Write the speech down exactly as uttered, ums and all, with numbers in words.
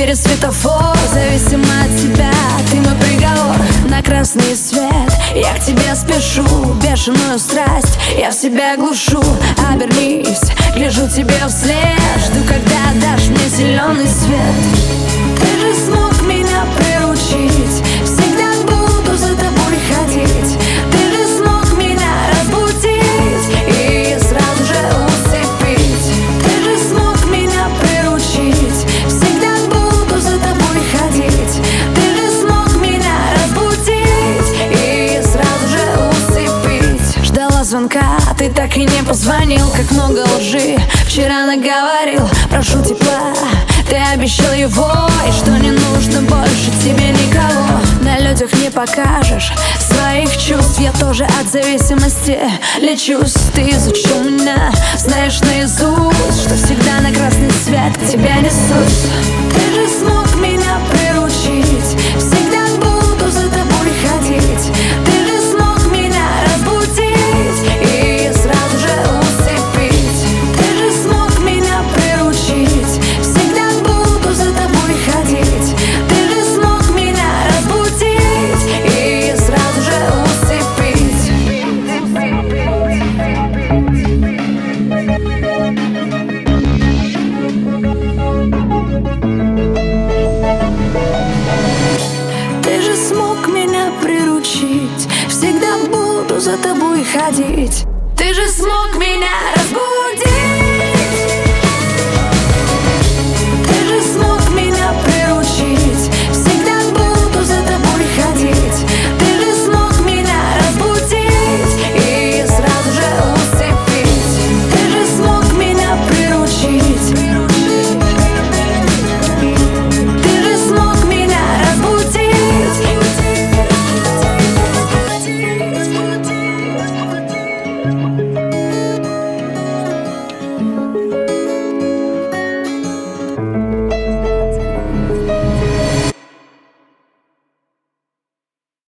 через светофор. Зависимо от тебя, ты мой приговор. На красный свет я к тебе спешу. Бешеную страсть я в себя глушу. Обернись, гляжу тебе вслед. Жду, когда дашь мне зеленый свет. Ты же смог меня приручить. Всегда буду за тобой ходить. Ты же смог меня разбудить и сразу же усыпить. Ты же смог меня приручить. Всегда буду за тобой ходить. Ты же смог меня разбудить и сразу же усыпить. Ждала звонка, ты так и не позвонил. Как много лжи вчера наговорил. Прошу тепла, ты обещал его, и что не нужно больше тебе никого. На людях не покажешь своих чувств. Я тоже от зависимости лечусь. Ты изучил меня, знаешь наизусть, что всегда на красный свет к тебе несусь. Ты же смог меня приручить. Всегда буду за тобой ходить. Ты же смог меня разбудить и сразу же усыпить. Ты же смог меня приручить. Всегда буду за тобой ходить. Ты же смог меня разбудить и сразу же усыпить. Ты же смог меня приручить. Всегда буду за тобой ходить. Ты же смог меня разбудить.